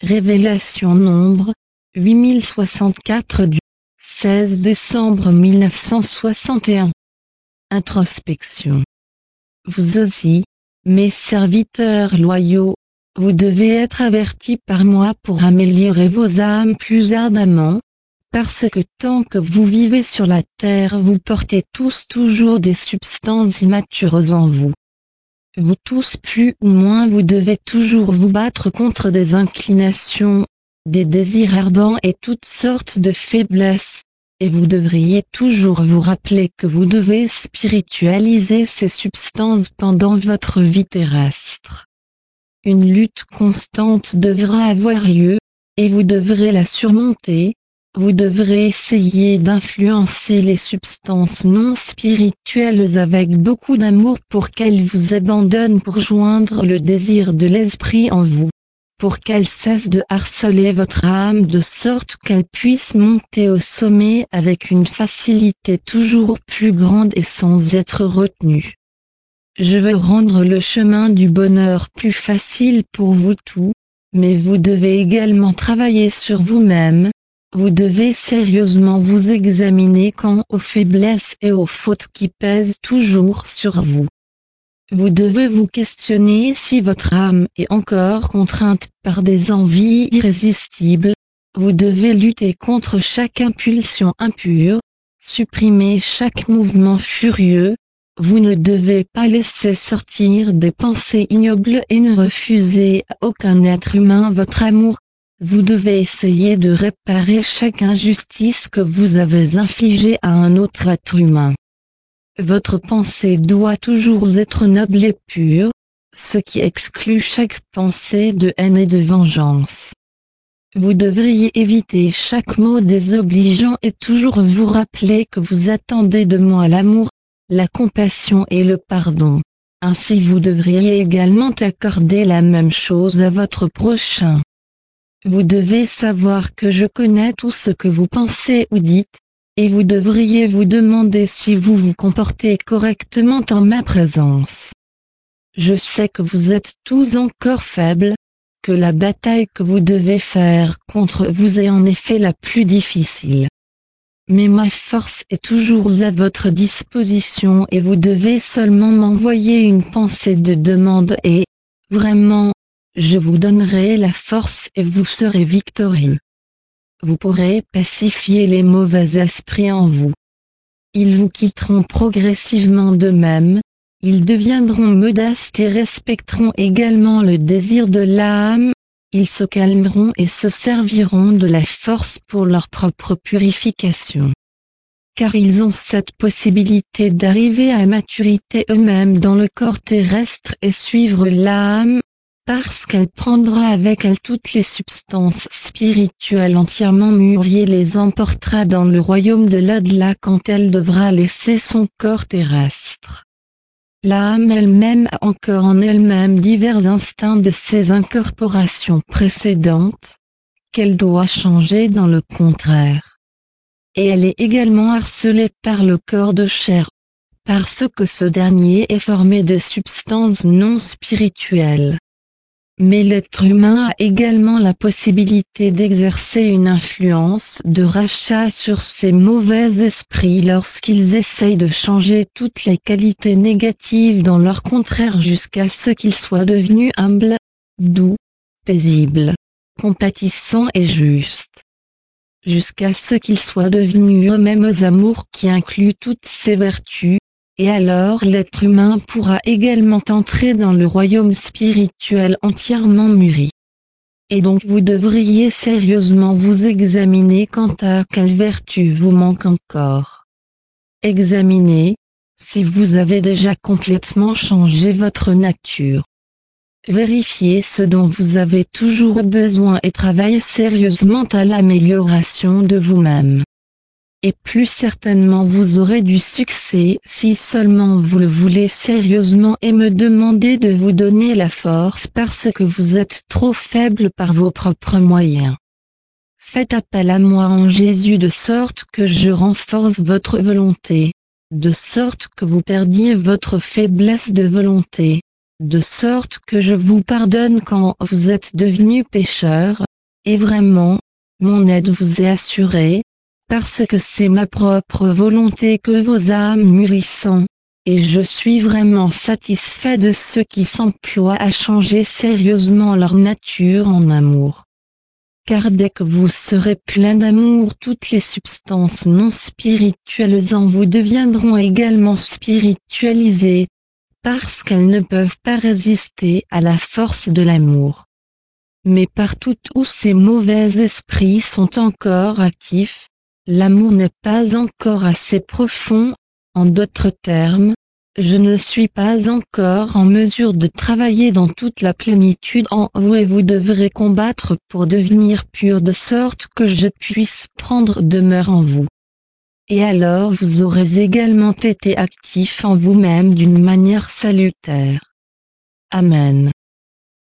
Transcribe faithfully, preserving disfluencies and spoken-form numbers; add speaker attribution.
Speaker 1: Révélation Nombre, huit mille soixante-quatre du seize décembre mille neuf cent soixante et un. Introspection. Vous aussi, mes serviteurs loyaux, vous devez être avertis par moi pour améliorer vos âmes plus ardemment, parce que tant que vous vivez sur la terre vous portez tous toujours des substances immatures en vous. Vous tous plus ou moins vous devez toujours vous battre contre des inclinations, des désirs ardents et toutes sortes de faiblesses, et vous devriez toujours vous rappeler que vous devez spiritualiser ces substances pendant votre vie terrestre. Une lutte constante devra avoir lieu, et vous devrez la surmonter. Vous devrez essayer d'influencer les substances non spirituelles avec beaucoup d'amour pour qu'elles vous abandonnent pour joindre le désir de l'esprit en vous, pour qu'elles cessent de harceler votre âme de sorte qu'elle puisse monter au sommet avec une facilité toujours plus grande et sans être retenue. Je veux rendre le chemin du bonheur plus facile pour vous tous, mais vous devez également travailler sur vous-même. Vous devez sérieusement vous examiner quant aux faiblesses et aux fautes qui pèsent toujours sur vous. Vous devez vous questionner si votre âme est encore contrainte par des envies irrésistibles. Vous devez lutter contre chaque impulsion impure, supprimer chaque mouvement furieux. Vous ne devez pas laisser sortir des pensées ignobles et ne refuser à aucun être humain votre amour. Vous devez essayer de réparer chaque injustice que vous avez infligée à un autre être humain. Votre pensée doit toujours être noble et pure, ce qui exclut chaque pensée de haine et de vengeance. Vous devriez éviter chaque mot désobligeant et toujours vous rappeler que vous attendez de moi l'amour, la compassion et le pardon. Ainsi vous devriez également accorder la même chose à votre prochain. Vous devez savoir que je connais tout ce que vous pensez ou dites, et vous devriez vous demander si vous vous comportez correctement en ma présence. Je sais que vous êtes tous encore faibles, que la bataille que vous devez faire contre vous est en effet la plus difficile. Mais ma force est toujours à votre disposition et vous devez seulement m'envoyer une pensée de demande et, vraiment, je vous donnerai la force et vous serez victorieux. Vous pourrez pacifier les mauvais esprits en vous. Ils vous quitteront progressivement d'eux-mêmes, ils deviendront modestes et respecteront également le désir de l'âme, ils se calmeront et se serviront de la force pour leur propre purification. Car ils ont cette possibilité d'arriver à maturité eux-mêmes dans le corps terrestre et suivre l'âme, parce qu'elle prendra avec elle toutes les substances spirituelles entièrement mûries et les emportera dans le royaume de l'au-delà quand elle devra laisser son corps terrestre. L'âme elle-même a encore en elle-même divers instincts de ses incorporations précédentes, qu'elle doit changer dans le contraire. Et elle est également harcelée par le corps de chair, parce que ce dernier est formé de substances non spirituelles. Mais l'être humain a également la possibilité d'exercer une influence de rachat sur ces mauvais esprits lorsqu'ils essayent de changer toutes les qualités négatives dans leur contraire jusqu'à ce qu'ils soient devenus humbles, doux, paisibles, compatissants et justes. Jusqu'à ce qu'ils soient devenus eux-mêmes amours qui incluent toutes ces vertus. Et alors l'être humain pourra également entrer dans le royaume spirituel entièrement mûri. Et donc vous devriez sérieusement vous examiner quant à quelle vertu vous manque encore. Examinez, si vous avez déjà complètement changé votre nature. Vérifiez ce dont vous avez toujours besoin et travaillez sérieusement à l'amélioration de vous-même. Et plus certainement vous aurez du succès si seulement vous le voulez sérieusement et me demandez de vous donner la force parce que vous êtes trop faible par vos propres moyens. Faites appel à moi en Jésus de sorte que je renforce votre volonté, de sorte que vous perdiez votre faiblesse de volonté, de sorte que je vous pardonne quand vous êtes devenus pécheurs, Et vraiment, mon aide vous est assurée, parce que c'est ma propre volonté que vos âmes mûrissent, et je suis vraiment satisfait de ceux qui s'emploient à changer sérieusement leur nature en amour. Car dès que vous serez plein d'amour, toutes les substances non spirituelles en vous deviendront également spiritualisées, parce qu'elles ne peuvent pas résister à la force de l'amour. Mais partout où ces mauvais esprits sont encore actifs, l'amour n'est pas encore assez profond. En d'autres termes, je ne suis pas encore en mesure de travailler dans toute la plénitude en vous et vous devrez combattre pour devenir pur de sorte que je puisse prendre demeure en vous. Et alors vous aurez également été actif en vous-même d'une manière salutaire. Amen.